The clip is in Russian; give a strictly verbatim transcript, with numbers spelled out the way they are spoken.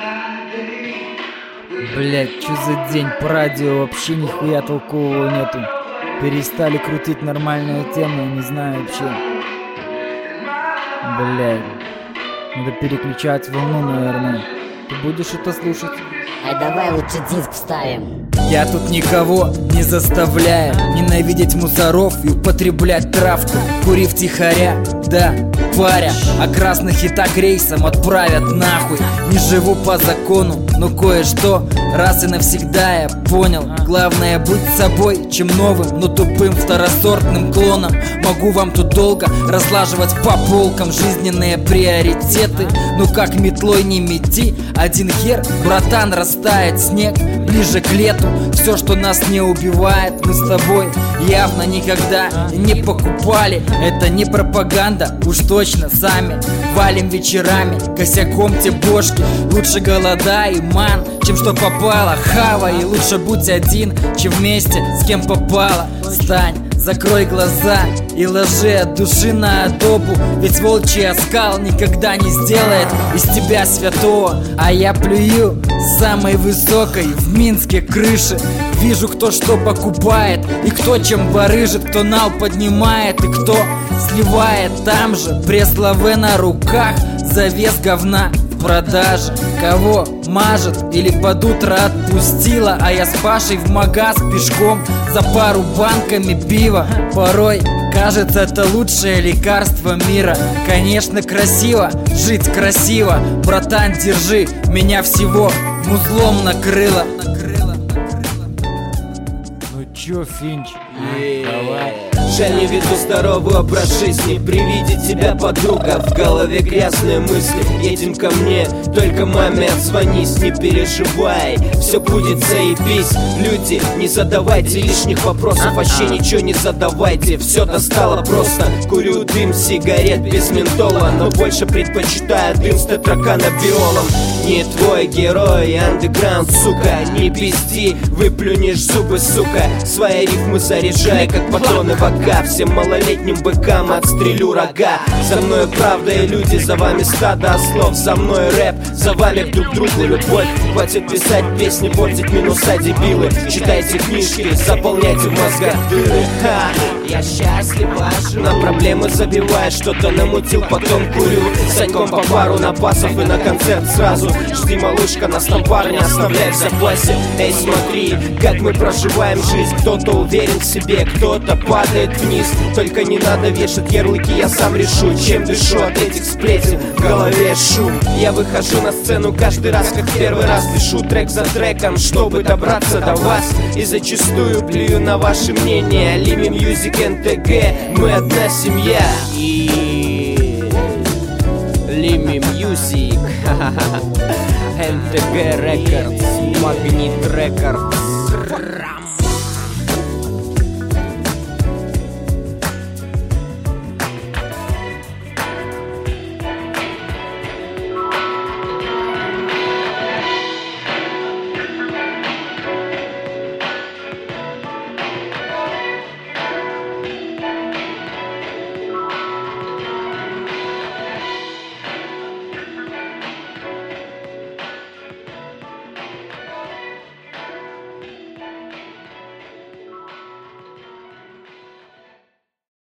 Блять, что за день? По радио вообще нихуя толкового нету. Перестали крутить нормальные темы, не знаю вообще. Блять, надо переключать волну, наверное. Ты будешь это слушать? Ай, давай лучше диск вставим. Я тут никого не заставляю ненавидеть мусоров и употреблять травку, курив тихоря, да, паря. А красных и так рейсом отправят нахуй. Не живу по закону, но кое-что раз и навсегда я понял. Главное быть собой, чем новым, но тупым второсортным клоном. Могу вам тут долго разлаживать по полкам жизненные приоритеты, но как метлой не мети, один хер, братан, растает снег ближе к лету. Все, что нас не убивает, мы с тобой явно никогда не покупали. Это не пропаганда, уж точно сами валим вечерами, косяком те бошки. Лучше голодай, ман, чем что попало, хавай. И лучше будь один, чем вместе с кем попало. Стань, закрой глаза и ложи от души на адобу, ведь волчий оскал никогда не сделает из тебя святого. А я плюю с самой высокой в Минске крыши. Вижу, кто что покупает и кто чем барыжит, кто нал поднимает и кто сливает. Там же пресс-лаве на руках, завес говна в продаже. Кого мажет или под утро отпустила, а я с Пашей в магаз пешком за пару банками пива. Порой кажется, это лучшее лекарство мира. Конечно, красиво жить красиво. Братан, держи, меня всего музлом накрыло. Ну чё, Финч? Давай. Жаль, не веду здоровый образ жизни. При виде тебя, подруга, в голове грязные мысли. Едем ко мне, только маме отзвонись. Не переживай, все будет заебись. Люди, не задавайте лишних вопросов, вообще ничего не задавайте. Все достало просто. Курю дым сигарет без ментола, но больше предпочитаю дым с тетраканабиолом. Не твой герой, андеграунд, сука. Не пизди, выплюнешь зубы, сука. Свои рифмы заряжай, как патроны в АК. Всем малолетним быкам отстрелю рога. За мной правда и люди, за вами стадо ослов. За мной рэп, за вами друг другу любовь. Хватит писать песни, портить минуса, дебилы. Читайте книжки, заполняйте в мозгах дыры. Ха, я счастлива, на проблемы забиваю. Что-то намутил, потом курю. Саньком по пару на пасов и на концерт сразу. Жди, малышка, нас там парня оставляй в запасе. Эй, смотри, как мы проживаем жизнь. Кто-то уверен в себе, кто-то падает вниз. Только не надо вешать ярлыки, я сам решу, чем дышу от этих сплетен. В голове шум. Я выхожу на сцену каждый раз, как в первый раз. Пишу трек за треком, чтобы добраться до вас. И зачастую плюю на ваши мнения. Лими Мьюзик, эн тэ гэ, мы одна семья. И Лими Мьюзик, эн тэ гэ Records, Магнит Records.